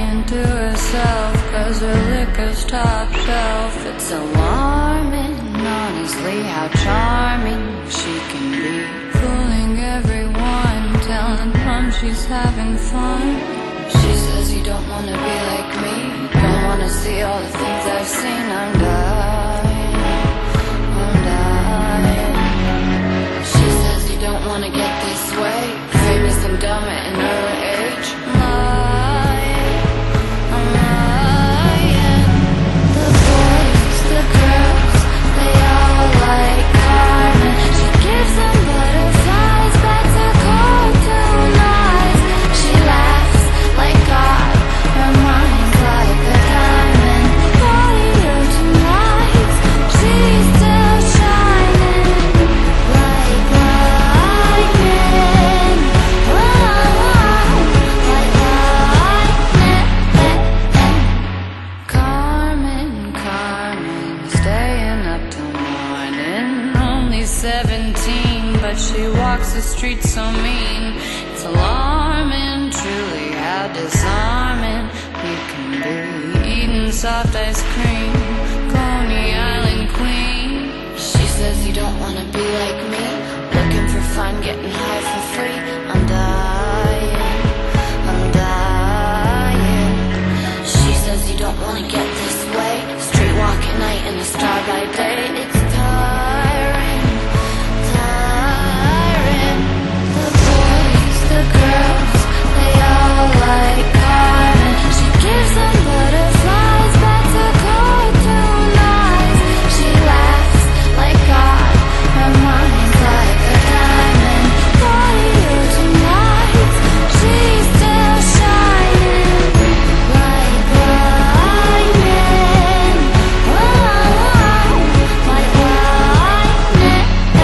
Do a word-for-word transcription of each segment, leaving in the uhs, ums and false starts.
lying to herself, cause her liquor's top shelf. It's alarming, honestly, how charming she can be, fooling everyone, telling them she's having fun. She says you don't wanna be like me, don't wanna see all the things I've seen. I'm dying, I'm dying. She says you don't wanna get this way, famous and dumb at an early age. I'm lying, I'm lying. The boys, the girls, they all like Carmen. She gives them butterflies, bets her cartoon eyes. She laughs like God, her mind's like a diamond. Warrior tonight, she's still shining like lightning. Whoa, like lightning. Carmen, Carmen, staying up till morning. Only seventeen, but she walks the streets so mean. It's alarming, truly, how disarming we can be. Eating soft ice cream, Coney Island queen. She says you don't wanna be like me, looking for fun, getting high for free. I'm dying, I'm dying. She says you don't wanna get this way, street walk at night and the star by day. It's tiring, tiring. The boys, the girls, they all like Carmen. She gives them butterflies, bets her cartoon eyes. She laughs like God, her mind's like a diamond. Warrior tonight, she's still shining like lightning. Whoa, like lightning.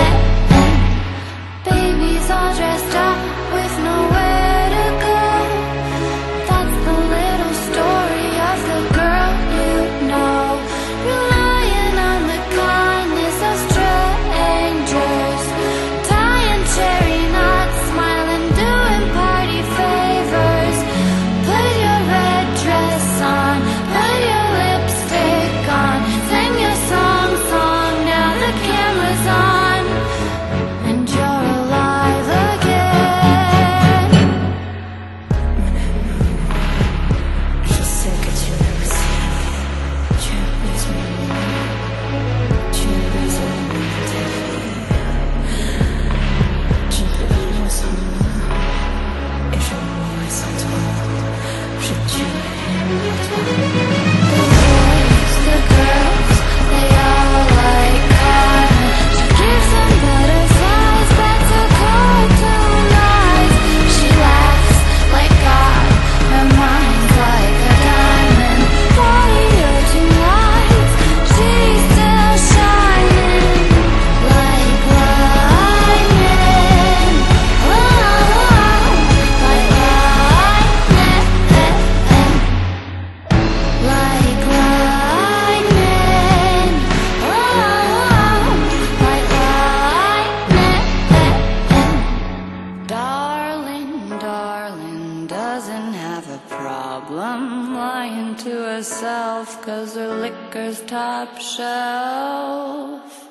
Babies all dressed up with nowhere to go. That's the little story of the girl you know, relying on the kindness of strangers, tying cherry knots, smiling, doing party favors. Put your red dress on, put your lipstick on, sing your song, song, now the camera's on, and you're alive again. Je sais que tu l'as aussi. Tu as besoin de moi. Tu as besoin de ta vie. Tu ne peux pas vivre sans moi. Et je mourrai sans toi. Je tuerai toi. The boys, the girls, they all like Carmen. She gives them butterflies, bets her cartoon eyes. She laughs like God, her mind's like a diamond. Warrior tonight, she's still shining like lightning. Whoa, like lightning. Like lightning. Whoa, like lightning. Darling, darling, doesn't have a problem lying to herself, cause her liquor's top shelf.